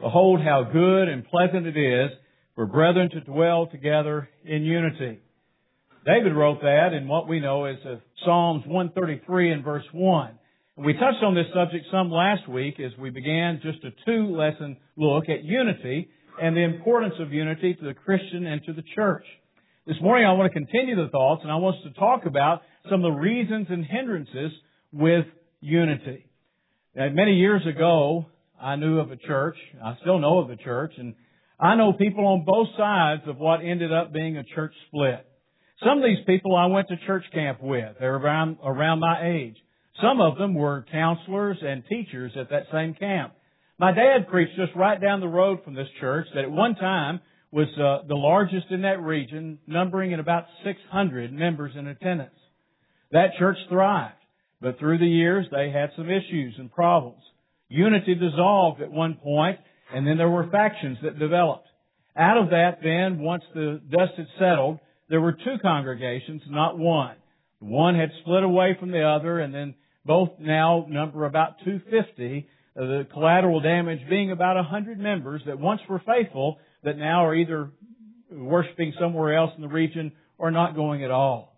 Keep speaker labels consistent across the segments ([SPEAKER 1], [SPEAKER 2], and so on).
[SPEAKER 1] Behold how good and pleasant it is for brethren to dwell together in unity. David wrote that in what we know as Psalms 133 and verse 1. And we touched on this subject some last week as we began just a 2-lesson look at unity and the importance of unity to the Christian and to the church. This morning I want to continue the thoughts, and I want us to talk about some of the reasons and hindrances with unity. Now, many years ago, I knew of a church. I still know of a church, and I know people on both sides of what ended up being a church split. Some of these people I went to church camp with. They're around my age. Some of them were counselors and teachers at that same camp. My dad preached just right down the road from this church that at one time was the largest in that region, numbering at about 600 members in attendance. That church thrived, but through the years they had some issues and problems. Unity dissolved at one point, and then there were factions that developed. Out of that then, once the dust had settled, there were 2 congregations, not one. One had split away from the other, and then both now number about 250, the collateral damage being about 100 members that once were faithful, that now are either worshiping somewhere else in the region or not going at all.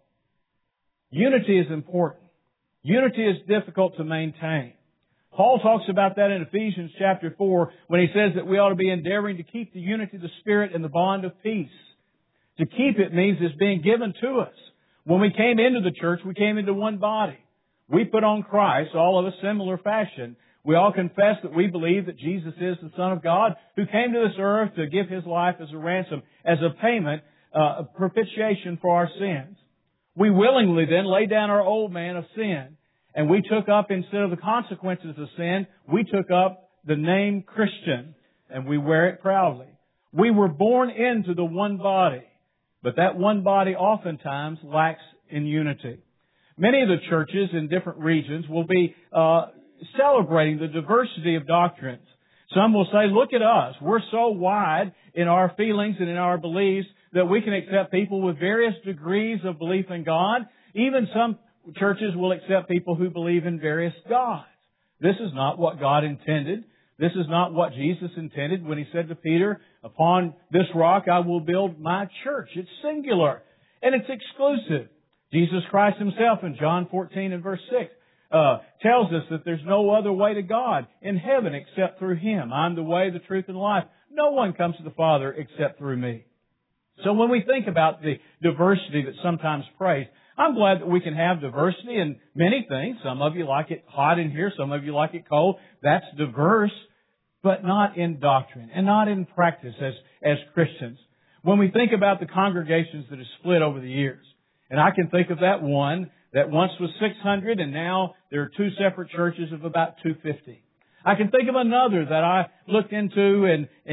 [SPEAKER 1] Unity is important. Unity is difficult to maintain. Paul talks about that in Ephesians chapter 4 when he says that we ought to be endeavoring to keep the unity of the Spirit and the bond of peace. To keep it means it's being given to us. When we came into the church, we came into one body. We put on Christ, all of a similar fashion. We all confess that we believe that Jesus is the Son of God who came to this earth to give His life as a ransom, as a payment, a propitiation for our sins. We willingly then lay down our old man of sin, and we took up, instead of the consequences of sin, we took up the name Christian, and we wear it proudly. We were born into the one body, but that one body oftentimes lacks in unity. Many of the churches in different regions will be celebrating the diversity of doctrines. Some will say, look at us. We're so wide in our feelings and in our beliefs that we can accept people with various degrees of belief in God. Even some churches will accept people who believe in various gods. This is not what God intended. This is not what Jesus intended when He said to Peter, upon this rock I will build my church. It's singular and it's exclusive. Jesus Christ Himself in John 14 and verse 6 tells us that there's no other way to God in heaven except through Him. I'm the way, the truth, and life. No one comes to the Father except through me. So when we think about the diversity that's sometimes praised, I'm glad that we can have diversity in many things. Some of you like it hot in here. Some of you like it cold. That's diverse, but not in doctrine and not in practice as Christians. When we think about the congregations that have split over the years, and I can think of that one that once was 600 and now there are 2 separate churches of about 250. I can think of another that I looked into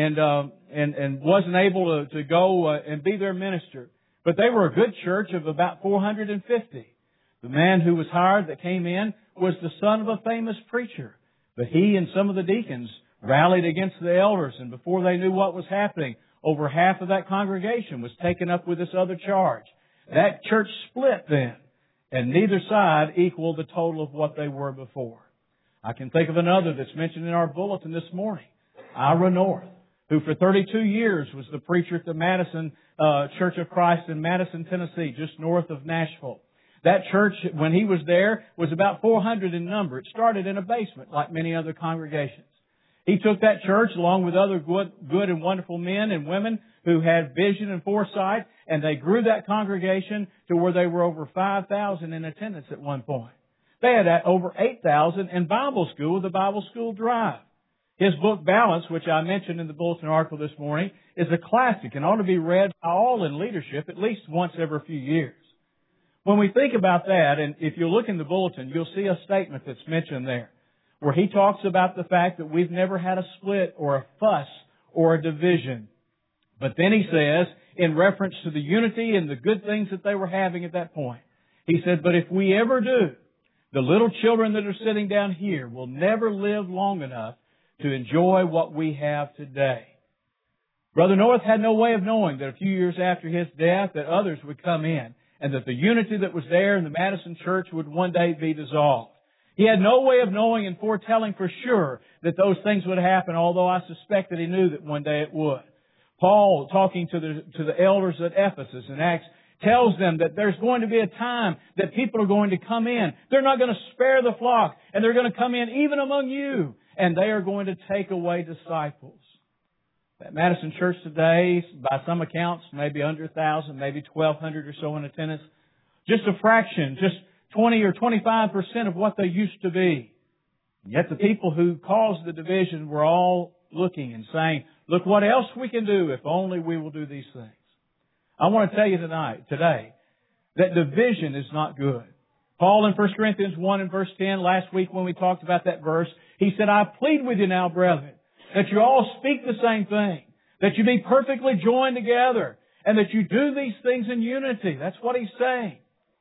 [SPEAKER 1] and wasn't able to go and be their minister. But they were a good church of about 450. The man who was hired that came in was the son of a famous preacher. But he and some of the deacons rallied against the elders, and before they knew what was happening, over half of that congregation was taken up with this other charge. That church split then, and neither side equaled the total of what they were before. I can think of another that's mentioned in our bulletin this morning, Ira North, who for 32 years was the preacher at the Madison Church of Christ in Madison, Tennessee, just north of Nashville. That church, when he was there, was about 400 in number. It started in a basement like many other congregations. He took that church along with other good and wonderful men and women who had vision and foresight, and they grew that congregation to where they were over 5,000 in attendance at one point. They had over 8,000 in Bible school with the Bible School Drive. His book, Balance, which I mentioned in the bulletin article this morning, is a classic and ought to be read by all in leadership at least once every few years. When we think about that, and if you look in the bulletin, you'll see a statement that's mentioned there, where he talks about the fact that we've never had a split or a fuss or a division. But then he says, in reference to the unity and the good things that they were having at that point, he said, but if we ever do, the little children that are sitting down here will never live long enough to enjoy what we have today. Brother North had no way of knowing that a few years after his death that others would come in and that the unity that was there in the Madison church would one day be dissolved. He had no way of knowing and foretelling for sure that those things would happen, although I suspect that he knew that one day it would. Paul, talking to the elders at Ephesus in Acts, tells them that there's going to be a time that people are going to come in. They're not going to spare the flock, and they're going to come in even among you, and they are going to take away disciples. At Madison Church today, by some accounts, maybe under 1,000, maybe 1,200 or so in attendance. Just a fraction, just 20 or 25% of what they used to be. And yet the people who caused the division were all looking and saying, look what else we can do if only we will do these things. I want to tell you today, that division is not good. Paul in 1 Corinthians 1 and verse 10, last week when we talked about that verse, he said, I plead with you now, brethren, that you all speak the same thing, that you be perfectly joined together, and that you do these things in unity. That's what he's saying.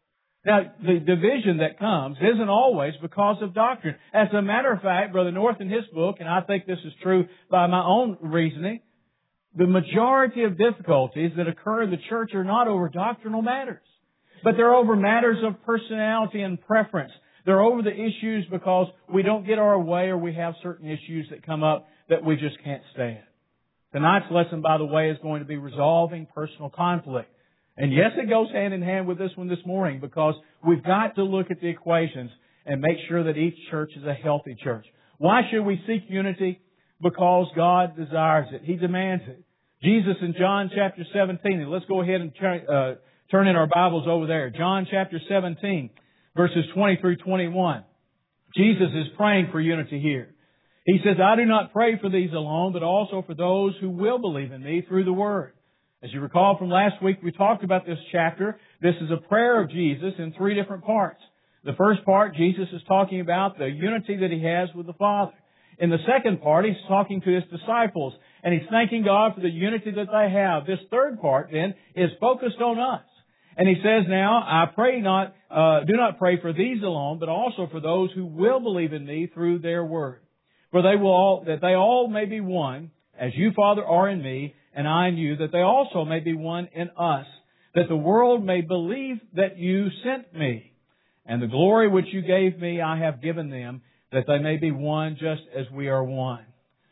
[SPEAKER 1] Now, the division that comes isn't always because of doctrine. As a matter of fact, Brother North in his book, and I think this is true by my own reasoning, the majority of difficulties that occur in the church are not over doctrinal matters, but they're over matters of personality and preference. They're over the issues because we don't get our way or we have certain issues that come up that we just can't stand. Tonight's lesson, by the way, is going to be resolving personal conflict. And yes, it goes hand in hand with this one this morning because we've got to look at the equations and make sure that each church is a healthy church. Why should we seek unity? Because God desires it. He demands it. Jesus in John chapter 17, and let's go ahead and turn in our Bibles over there. John chapter 17, verses 20 through 21. Jesus is praying for unity here. He says, I do not pray for these alone, but also for those who will believe in me through the Word. As you recall from last week, we talked about this chapter. This is a prayer of Jesus in three different parts. The first part, Jesus is talking about the unity that He has with the Father. In the second part, He's talking to His disciples, and He's thanking God for the unity that they have. This third part, then, is focused on us. And He says now, I pray not, do not pray for these alone, but also for those who will believe in me through their word. For that they all may be one, as you, Father, are in me, and I in you, that they also may be one in us, that the world may believe that you sent me. And the glory which you gave me I have given them, that they may be one just as we are one.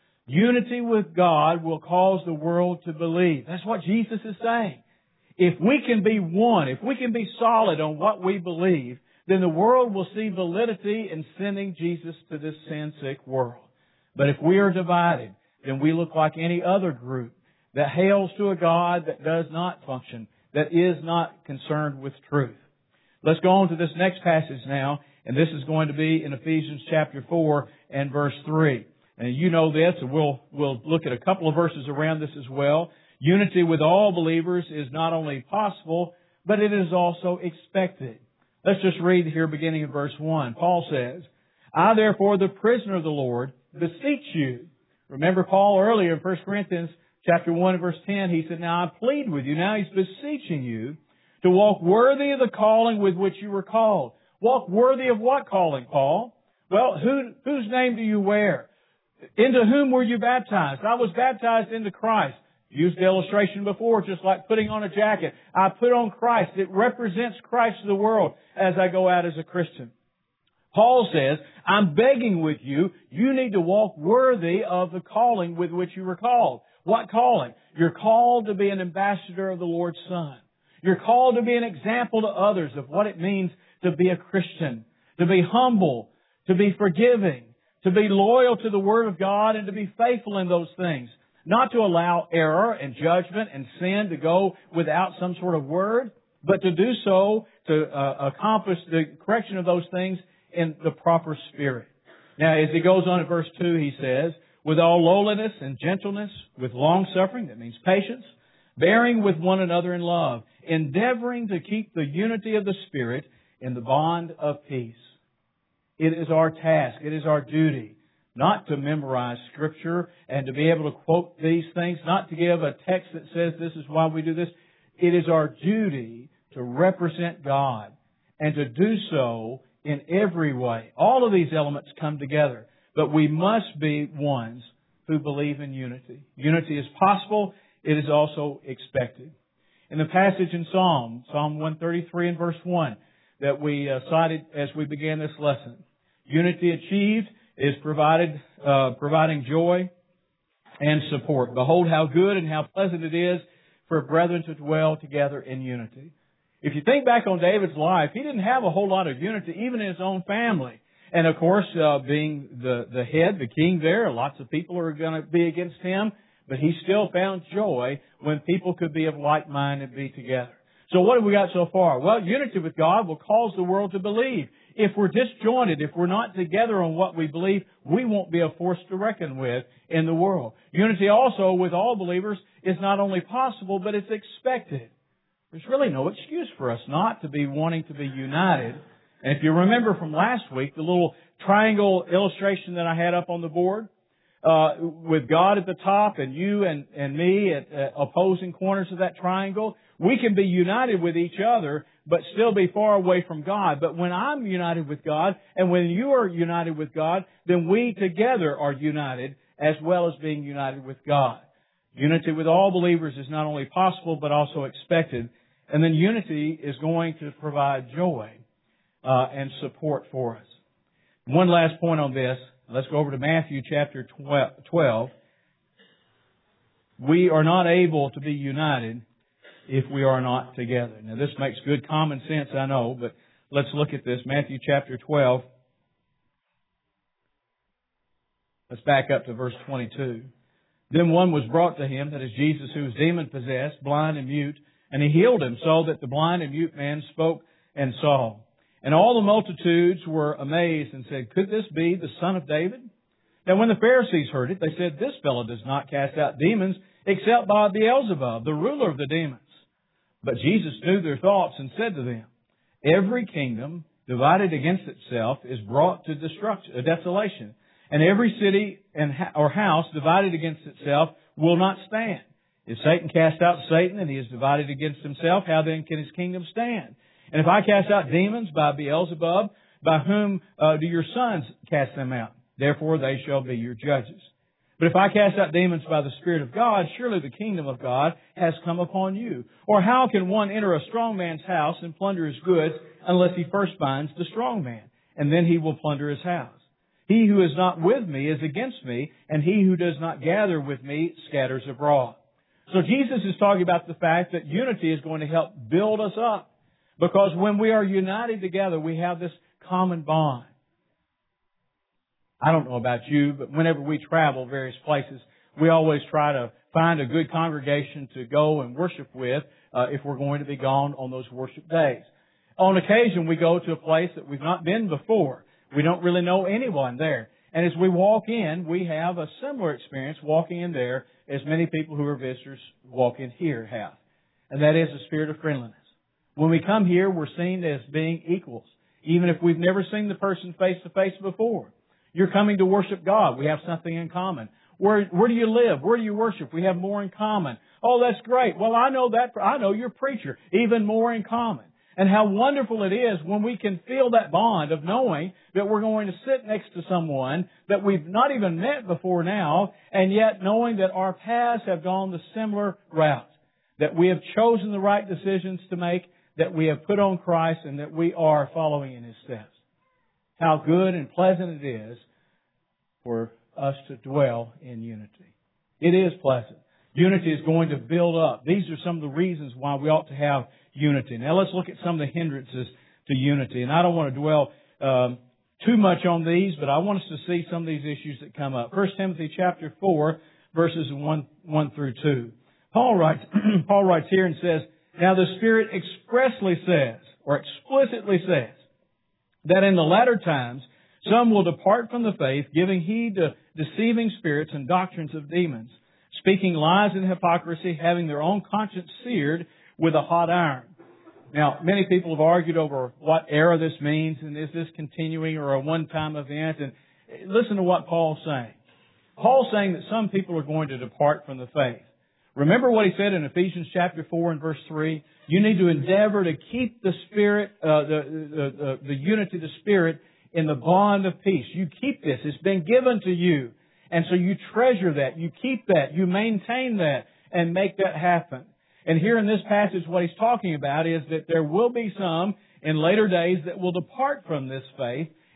[SPEAKER 1] Unity with God will cause the world to believe. That's what Jesus is saying. If we can be one, if we can be solid on what we believe, then the world will see validity in sending Jesus to this sin-sick world. But if we are divided, then we look like any other group that hails to a God that does not function, that is not concerned with truth. Let's go on to this next passage now, and this is going to be in Ephesians chapter 4 and verse 3. And you know this, and we'll look at a couple of verses around this as well. Unity with all believers is not only possible, but it is also expected. Let's just read here beginning in verse 1. Paul says, I therefore, the prisoner of the Lord, beseech you. Remember Paul earlier in 1 Corinthians chapter 1 and verse 10, he said, now I plead with you. Now he's beseeching you to walk worthy of the calling with which you were called. Walk worthy of what calling, Paul? Well, whose name do you wear? Into whom were you baptized? I was baptized into Christ. Used the illustration before, just like putting on a jacket. I put on Christ. It represents Christ to the world as I go out as a Christian. Paul says, I'm begging with you, you need to walk worthy of the calling with which you were called. What calling? You're called to be an ambassador of the Lord's Son. You're called to be an example to others of what it means to be a Christian, to be humble, to be forgiving, to be loyal to the Word of God, and to be faithful in those things. Not to allow error and judgment and sin to go without some sort of word, but to do so to accomplish the correction of those things in the proper spirit. Now, as he goes on in verse 2, he says, with all lowliness and gentleness, with long-suffering, that means patience, bearing with one another in love, endeavoring to keep the unity of the Spirit in the bond of peace. It is our task, it is our duty, not to memorize Scripture and to be able to quote these things, not to give a text that says this is why we do this. It is our duty to represent God and to do so in every way. All of these elements come together, but we must be ones who believe in unity. Unity is possible. It is also expected. In the passage in Psalm 133 and verse 1 that we cited as we began this lesson, Unity achieved is providing joy and support. Behold how good and how pleasant it is for brethren to dwell together in unity. If you think back on David's life, he didn't have a whole lot of unity, even in his own family. And of course, being the head, the king there, lots of people are going to be against him, but he still found joy when people could be of like mind and be together. So what have we got so far? Well, unity with God will cause the world to believe. If we're disjointed, if we're not together on what we believe, we won't be a force to reckon with in the world. Unity also with all believers is not only possible, but it's expected. There's really no excuse for us not to be wanting to be united. And if you remember from last week, the little triangle illustration that I had up on the board, with God at the top and you and me at opposing corners of that triangle, we can be united with each other, but still be far away from God. But when I'm united with God, and when you are united with God, then we together are united, as well as being united with God. Unity with all believers is not only possible, but also expected. And then unity is going to provide joy and support for us. One last point on this. Let's go over to Matthew chapter 12. We are not able to be united if we are not together. Now this makes good common sense, I know, but let's look at this. Matthew chapter 12. Let's back up to verse 22. Then one was brought to him, that is Jesus, who was demon-possessed, blind and mute, and he healed him, so that the blind and mute man spoke and saw. And all the multitudes were amazed and said, "Could this be the Son of David?" Now when the Pharisees heard it, they said, "This fellow does not cast out demons except by Beelzebub, the ruler of the demons." But Jesus knew their thoughts and said to them, "Every kingdom divided against itself is brought to desolation, and every city or house divided against itself will not stand. If Satan cast out Satan and he is divided against himself, how then can his kingdom stand? And if I cast out demons by Beelzebub, by whom do your sons cast them out? Therefore they shall be your judges. But if I cast out demons by the Spirit of God, surely the kingdom of God has come upon you. Or how can one enter a strong man's house and plunder his goods unless he first binds the strong man? And then he will plunder his house. He who is not with me is against me, and he who does not gather with me scatters abroad." So Jesus is talking about the fact that unity is going to help build us up. Because when we are united together, we have this common bond. I don't know about you, but whenever we travel various places, we always try to find a good congregation to go and worship with if we're going to be gone on those worship days. On occasion, we go to a place that we've not been before. We don't really know anyone there. And as we walk in, we have a similar experience walking in there as many people who are visitors walk in here have. And that is a spirit of friendliness. When we come here, we're seen as being equals, even if we've never seen the person face to face before. You're coming to worship God. We have something in common. Where do you live? Where do you worship? We have more in common. Oh, that's great. Well, I know that. I know your preacher. Even more in common. And how wonderful it is when we can feel that bond of knowing that we're going to sit next to someone that we've not even met before now, and yet knowing that our paths have gone the similar route, that we have chosen the right decisions to make, that we have put on Christ, and that we are following in His steps. How good and pleasant it is for us to dwell in unity. It is pleasant. Unity is going to build up. These are some of the reasons why we ought to have unity. Now let's look at some of the hindrances to unity. And I don't want to dwell too much on these, but I want us to see some of these issues that come up. 1 Timothy chapter 4, verses 1 through 2. Paul writes here and says, "Now the Spirit expressly says, or explicitly says, that in the latter times some will depart from the faith, giving heed to deceiving spirits and doctrines of demons, speaking lies and hypocrisy, having their own conscience seared with a hot iron." Now, many people have argued over what era this means, and is this continuing or a one-time event? And listen to what Paul's saying. Paul's saying that some people are going to depart from the faith. Remember what he said in Ephesians chapter 4 and verse 3? You need to endeavor to keep the Spirit, the unity of the Spirit in the bond of peace. You keep this. It's been given to you. And so you treasure that. You keep that. You maintain that and make that happen. And here in this passage, what he's talking about is that there will be some in later days that will depart from this faith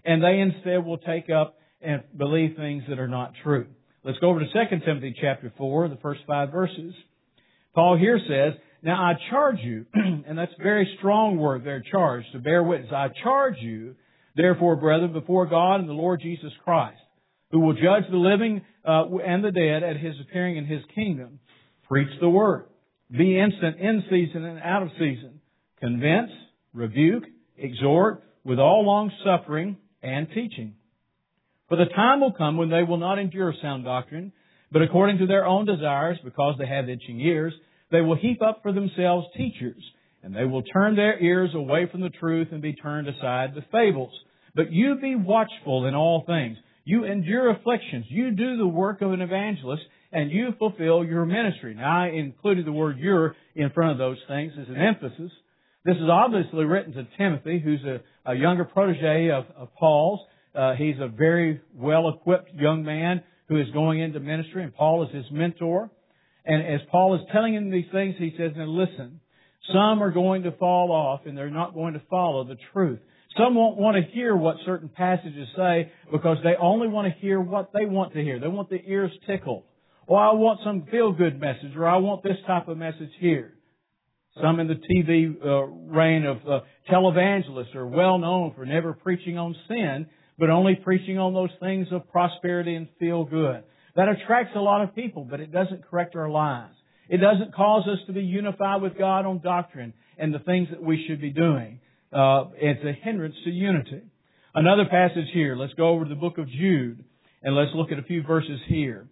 [SPEAKER 1] and they instead will take up and believe things that are not true. Let's go over to 2 Timothy chapter 4, the first 5 verses. Paul here says, now I charge you, and that's a very strong word there, charge, to bear witness. I charge you, therefore, brethren, before God and the Lord Jesus Christ, who will judge the living and the dead at His appearing in His kingdom. Preach the word. Be instant in season and out of season. Convince, rebuke, exhort with all long suffering and teaching. For the time will come when they will not endure sound doctrine, but according to their own desires, because they have itching ears, they will heap up for themselves teachers, and they will turn their ears away from the truth and be turned aside to fables. But you be watchful in all things. You endure afflictions. You do the work of an evangelist, and you fulfill your ministry. Now, I included the word "your" in front of those things as an emphasis. This is obviously written to Timothy, who's a younger protege of Paul's. He's a very well-equipped young man who is going into ministry, and Paul is his mentor. And as Paul is telling him these things, he says, now listen, some are going to fall off and they're not going to follow the truth. Some won't want to hear what certain passages say because they only want to hear what they want to hear. They want the ears tickled. Or I want some feel-good message, or I want this type of message here. Some in the TV reign of televangelists are well known for never preaching on sin, but only preaching on those things of prosperity and feel good. That attracts a lot of people, but it doesn't correct our lives. It doesn't cause us to be unified with God on doctrine and the things that we should be doing. It's a hindrance to unity. Another passage here. Let's go over to the book of Jude, and let's look at a few verses here.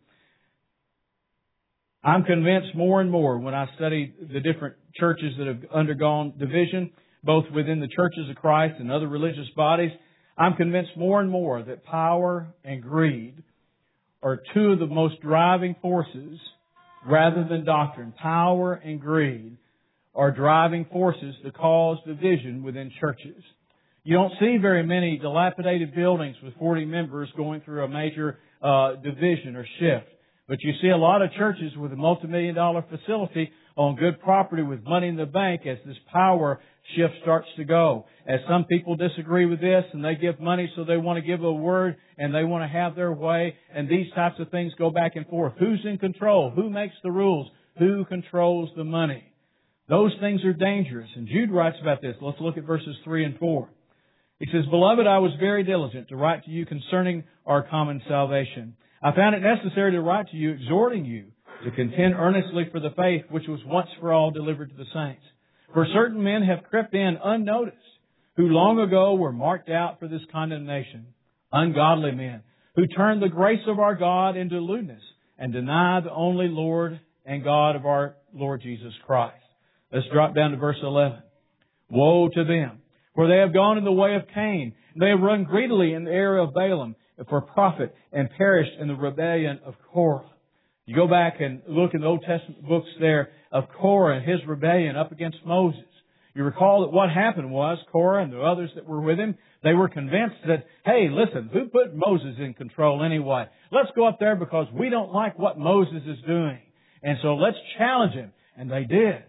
[SPEAKER 1] I'm convinced more and more when I study the different churches that have undergone division, both within the churches of Christ and other religious bodies, I'm convinced more and more that power and greed are two of the most driving forces rather than doctrine. Power and greed are driving forces that cause division within churches. You don't see very many dilapidated buildings with 40 members going through a major division or shift. But you see a lot of churches with a multi-million-dollar facility on good property with money in the bank as this power shift starts to go. As some people disagree with this and they give money so they want to give a word and they want to have their way, and these types of things go back and forth. Who's in control? Who makes the rules? Who controls the money? Those things are dangerous. And Jude writes about this. Let's look at verses 3 and 4. He says, Beloved, I was very diligent to write to you concerning our common salvation. I found it necessary to write to you, exhorting you to contend earnestly for the faith which was once for all delivered to the saints. For certain men have crept in unnoticed, who long ago were marked out for this condemnation, ungodly men, who turned the grace of our God into lewdness and deny the only Lord and God of our Lord Jesus Christ. Let's drop down to verse 11. Woe to them, for they have gone in the way of Cain. They have run greedily in the error of Balaam for profit and perished in the rebellion of Korah. You go back and look in the Old Testament books there of Korah and his rebellion up against Moses. You recall that what happened was Korah and the others that were with him, they were convinced that, hey, listen, who put Moses in control anyway? Let's go up there because we don't like what Moses is doing. And so let's challenge him. And they did.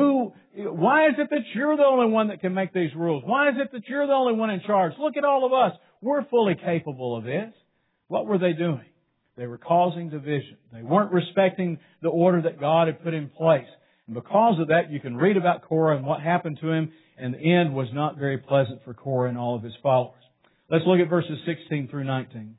[SPEAKER 1] Why is it that you're the only one that can make these rules? Why is it that you're the only one in charge? Look at all of us. We're fully capable of this. What were they doing? They were causing division. They weren't respecting the order that God had put in place. And because of that, you can read about Korah and what happened to him, and the end was not very pleasant for Korah and all of his followers. Let's look at verses 16 through 19.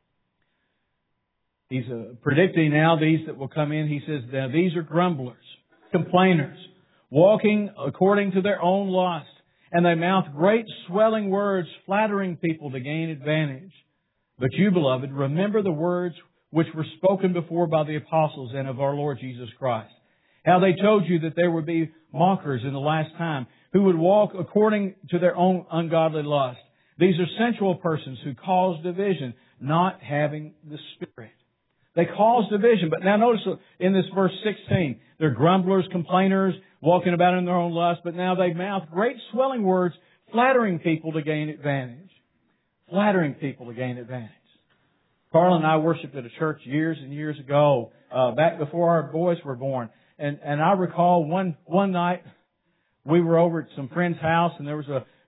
[SPEAKER 1] He's predicting now these that will come in. He says, now these are grumblers, complainers, walking according to their own lust, and they mouth great swelling words, flattering people to gain advantage. But you, beloved, remember the words which were spoken before by the apostles and of our Lord Jesus Christ. How they told you that there would be mockers in the last time who would walk according to their own ungodly lust. These are sensual persons who cause division, not having the Spirit. They cause division. But now notice in this verse 16, they're grumblers, complainers, walking about in their own lust, but now they mouth great swelling words, flattering people to gain advantage. Flattering people to gain advantage. Carl and I worshipped at a church years and years ago, back before our boys were born. And I recall one night we were over at some friend's house, and there was a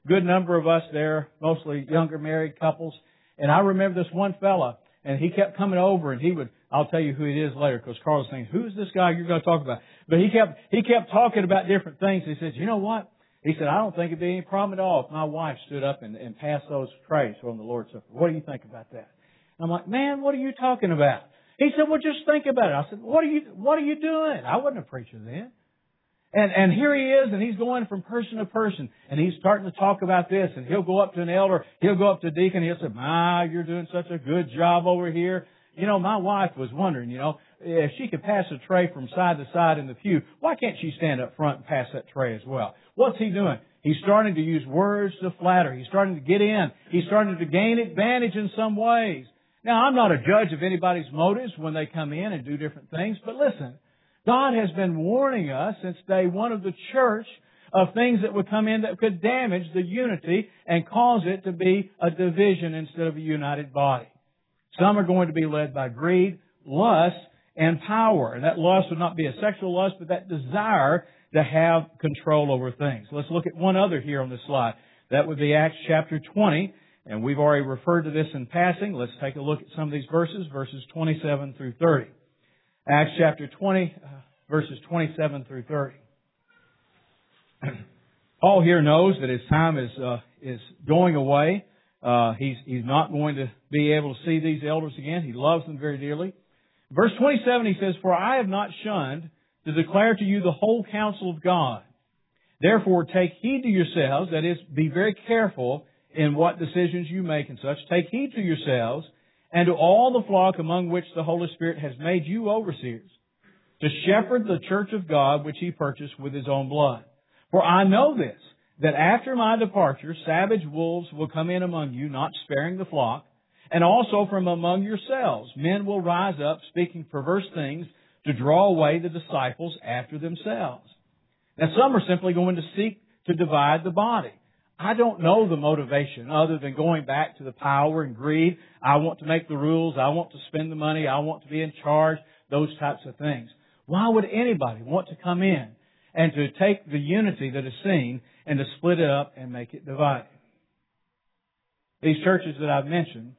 [SPEAKER 1] good number of us there, mostly younger married couples. And I remember this one fella, and he kept coming over, and I'll tell you who it is later, because Carl was saying, who's this guy you're going to talk about? But he kept talking about different things. He said, you know what? He said, I don't think it'd be any problem at all if my wife stood up and passed those trays on the Lord's Supper. What do you think about that? And I'm like, man, what are you talking about? He said, well, just think about it. I said, what are you doing? I wasn't a preacher then. And here he is, and he's going from person to person, and he's starting to talk about this, and he'll go up to an elder, he'll go up to a deacon, he'll say, you're doing such a good job over here. You know, my wife was wondering, if she could pass a tray from side to side in the pew, why can't she stand up front and pass that tray as well? What's he doing? He's starting to use words to flatter. He's starting to get in. He's starting to gain advantage in some ways. Now, I'm not a judge of anybody's motives when they come in and do different things, but listen, God has been warning us since day one of the church of things that would come in that could damage the unity and cause it to be a division instead of a united body. Some are going to be led by greed, lust, and power. And that lust would not be a sexual lust, but that desire to have control over things. Let's look at one other here on this slide. That would be Acts chapter 20. And we've already referred to this in passing. Let's take a look at some of these verses 27 through 30. Acts chapter 20, verses 27 through 30. Paul here knows that his time is going away. He's not going to be able to see these elders again. He loves them very dearly. Verse 27, he says, For I have not shunned to declare to you the whole counsel of God. Therefore, take heed to yourselves, that is, be very careful in what decisions you make and such. Take heed to yourselves and to all the flock among which the Holy Spirit has made you overseers, to shepherd the church of God which He purchased with His own blood. For I know this, that after my departure, savage wolves will come in among you, not sparing the flock, and also from among yourselves men will rise up, speaking perverse things, to draw away the disciples after themselves. Now some are simply going to seek to divide the body. I don't know the motivation other than going back to the power and greed. I want to make the rules. I want to spend the money. I want to be in charge. Those types of things. Why would anybody want to come in and to take the unity that is seen and to split it up and make it divided? These churches that I've mentioned,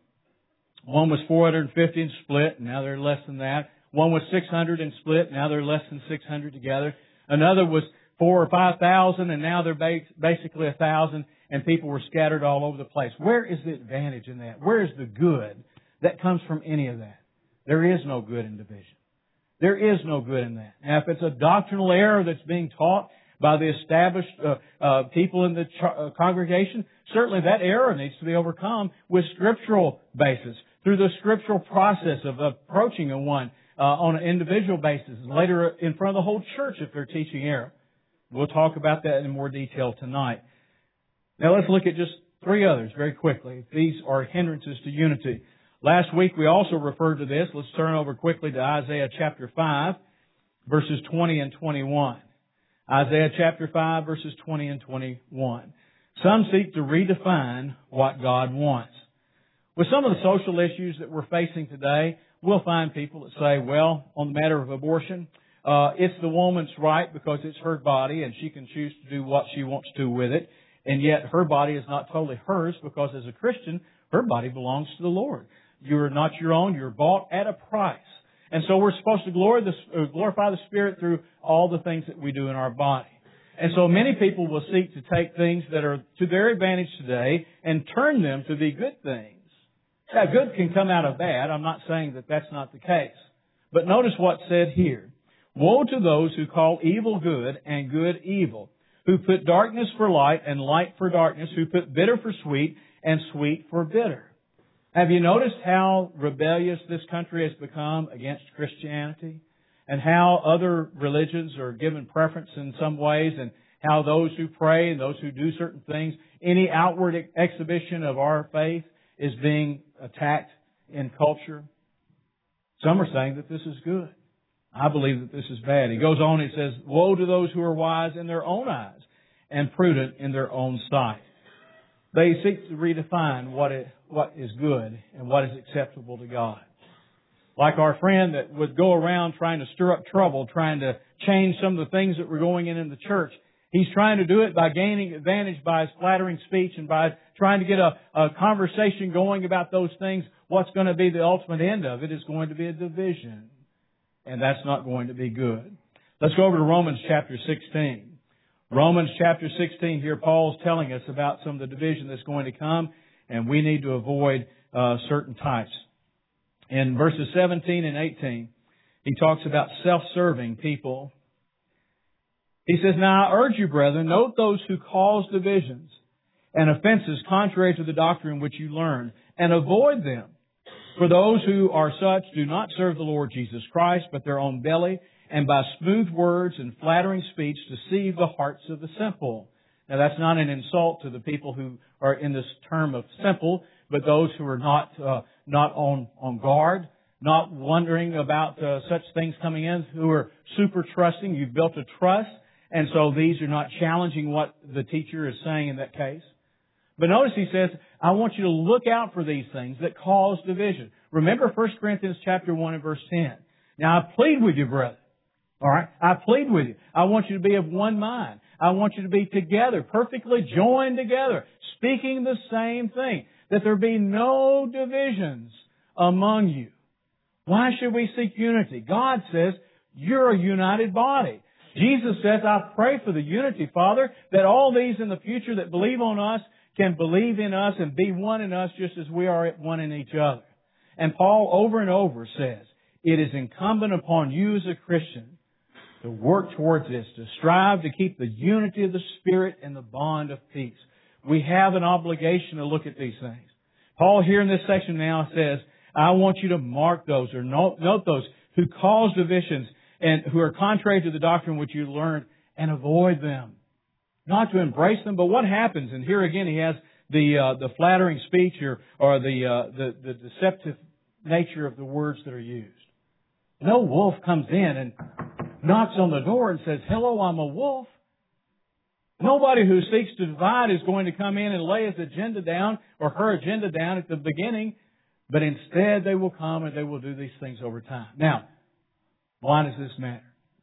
[SPEAKER 1] one was 450 and split, and now they're less than that. One was 600 and split, now they're less than 600 together. Another was 4,000 or 5,000, and now they're basically 1,000, and people were scattered all over the place. Where is the advantage in that? Where is the good that comes from any of that? There is no good in division. There is no good in that. Now, if it's a doctrinal error that's being taught by the established people in the congregation, certainly that error needs to be overcome with scriptural basis, through the scriptural process of approaching one on an individual basis, later in front of the whole church if they're teaching error. We'll talk about that in more detail tonight. Now let's look at just three others very quickly. These are hindrances to unity. Last week we also referred to this. Let's turn over quickly to Isaiah chapter 5, verses 20 and 21. Isaiah chapter 5, verses 20 and 21. Some seek to redefine what God wants. With some of the social issues that we're facing today, we'll find people that say, well, on the matter of abortion, it's the woman's right because it's her body and she can choose to do what she wants to with it. And yet her body is not totally hers because as a Christian, her body belongs to the Lord. You're not your own. You're bought at a price. And so we're supposed to glorify the Spirit through all the things that we do in our body. And so many people will seek to take things that are to their advantage today and turn them to be good things. Now, good can come out of bad. I'm not saying that that's not the case. But notice what's said here. Woe to those who call evil good and good evil, who put darkness for light and light for darkness, who put bitter for sweet and sweet for bitter. Have you noticed how rebellious this country has become against Christianity? And how other religions are given preference in some ways, and how those who pray and those who do certain things, any outward exhibition of our faith is being attacked in culture? Some are saying that this is good. I believe that this is bad. He goes on, he says, woe to those who are wise in their own eyes and prudent in their own sight. They seek to redefine what is good and what is acceptable to God. Like our friend that would go around trying to stir up trouble, trying to change some of the things that were going in the church. He's trying to do it by gaining advantage by his flattering speech and by trying to get a conversation going about those things. What's going to be the ultimate end of it is going to be a division. And that's not going to be good. Let's go over to Romans chapter 16. Romans chapter 16 here, Paul's telling us about some of the division that's going to come, and we need to avoid certain types. In verses 17 and 18, he talks about self-serving people. He says, "Now I urge you, brethren, note those who cause divisions and offenses contrary to the doctrine which you learned, and avoid them. For those who are such do not serve the Lord Jesus Christ, but their own belly, and by smooth words and flattering speech deceive the hearts of the simple." Now that's not an insult to the people who are in this term of simple, but those who are not on guard, not wondering about such things coming in, who are super trusting. You've built a trust, and so these are not challenging what the teacher is saying in that case. But notice he says, I want you to look out for these things that cause division. Remember 1 Corinthians chapter 1 and verse 10. Now I plead with you, brethren. All right? I plead with you. I want you to be of one mind. I want you to be together, perfectly joined together, speaking the same thing, that there be no divisions among you. Why should we seek unity? God says, you're a united body. Jesus says, I pray for the unity, Father, that all these in the future that believe on us can believe in us and be one in us just as we are one in each other. And Paul over and over says, it is incumbent upon you as a Christian to work towards this, to strive to keep the unity of the Spirit and the bond of peace. We have an obligation to look at these things. Paul here in this section now says, I want you to mark those or note those who cause divisions and who are contrary to the doctrine which you learned, and avoid them. Not to embrace them, but what happens? And here again he has the flattering speech or the deceptive nature of the words that are used. No wolf comes in and knocks on the door and says, hello, I'm a wolf. Nobody who seeks to divide is going to come in and lay his agenda down or her agenda down at the beginning, but instead they will come and they will do these things over time. Now, why does this matter?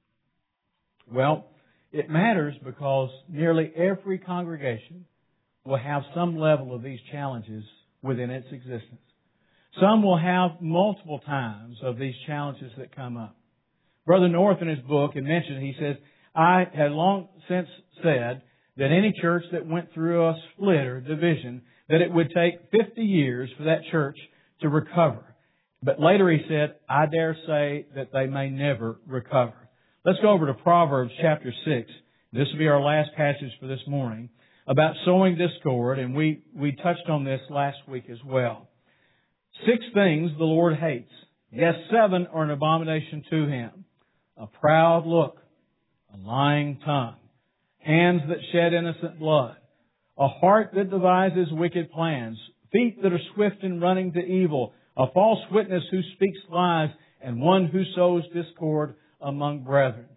[SPEAKER 1] Well, it matters because nearly every congregation will have some level of these challenges within its existence. Some will have multiple times of these challenges that come up. Brother North in his book had mentioned, he says, I had long since said that any church that went through a split or division, that it would take 50 years for that church to recover. But later he said, I dare say that they may never recover. Let's go over to Proverbs chapter 6. This will be our last passage for this morning about sowing discord, and we touched on this last week as well. 6 things the Lord hates. Yes, 7 are an abomination to Him. A proud look, a lying tongue, hands that shed innocent blood, a heart that devises wicked plans, feet that are swift in running to evil, a false witness who speaks lies, and one who sows discord among brethren.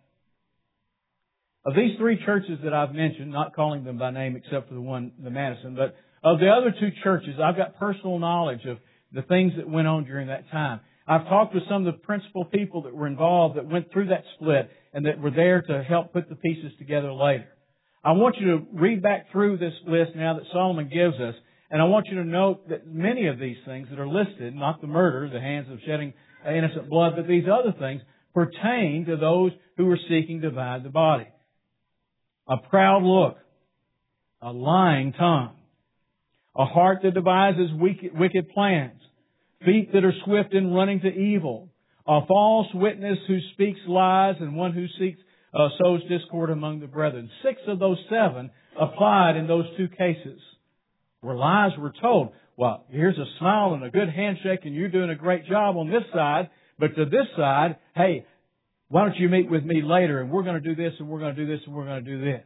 [SPEAKER 1] Of these 3 churches that I've mentioned, not calling them by name except for the Madison, but of the other 2 churches, I've got personal knowledge of the things that went on during that time. I've talked with some of the principal people that were involved that went through that split and that were there to help put the pieces together later. I want you to read back through this list now that Solomon gives us, and I want you to note that many of these things that are listed, not the murder, the hands of shedding innocent blood, but these other things pertain to those who were seeking to divide the body. A proud look, a lying tongue, a heart that devises wicked plans, feet that are swift in running to evil, a false witness who speaks lies, and one who sows discord among the brethren. 6 of those 7 applied in those 2 cases, where lies were told. Well, here's a smile and a good handshake, and you're doing a great job on this side, but to this side, hey, why don't you meet with me later, and we're going to do this, and we're going to do this, and we're going to do this.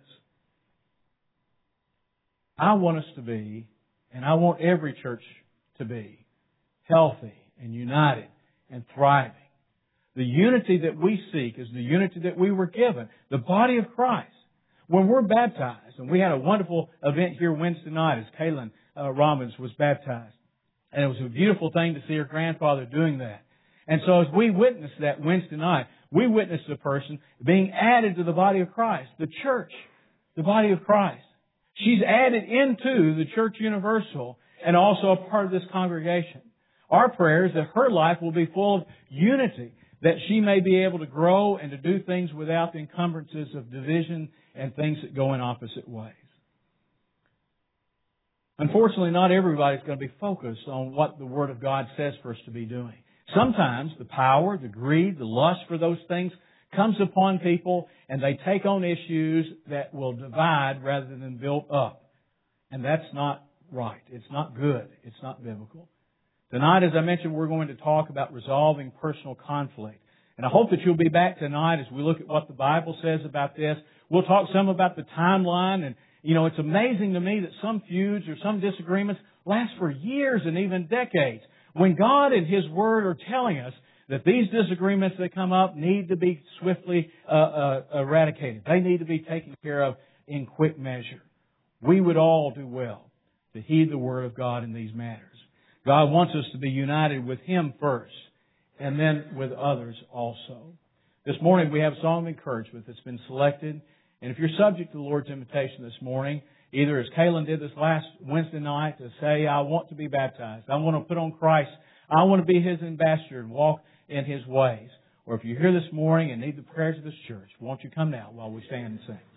[SPEAKER 1] I want us to be, and I want every church to be, healthy and united and thriving. The unity that we seek is the unity that we were given, the body of Christ. When we're baptized, and we had a wonderful event here Wednesday night as Kaylin Robbins was baptized. And it was a beautiful thing to see her grandfather doing that. And so as we witnessed that Wednesday night, we witnessed a person being added to the body of Christ, the church. the body of Christ. She's added into the Church Universal and also a part of this congregation. Our prayer is that her life will be full of unity, that she may be able to grow and to do things without the encumbrances of division and things that go in opposite ways. Unfortunately, not everybody's going to be focused on what the Word of God says for us to be doing. Sometimes the power, the greed, the lust for those things comes upon people and they take on issues that will divide rather than build up. And that's not right. It's not good. It's not biblical. Tonight, as I mentioned, we're going to talk about resolving personal conflict. And I hope that you'll be back tonight as we look at what the Bible says about this. We'll talk some about the timeline. And, it's amazing to me that some feuds or some disagreements last for years and even decades. When God and His Word are telling us that these disagreements that come up need to be swiftly eradicated. They need to be taken care of in quick measure. We would all do well to heed the Word of God in these matters. God wants us to be united with Him first, and then with others also. This morning we have a song of encouragement that's been selected. And if you're subject to the Lord's invitation this morning, either as Kaylin did this last Wednesday night to say, I want to be baptized. I want to put on Christ. I want to be His ambassador and walk in His ways. Or if you're here this morning and need the prayers of this church, won't you come now while we stand and sing?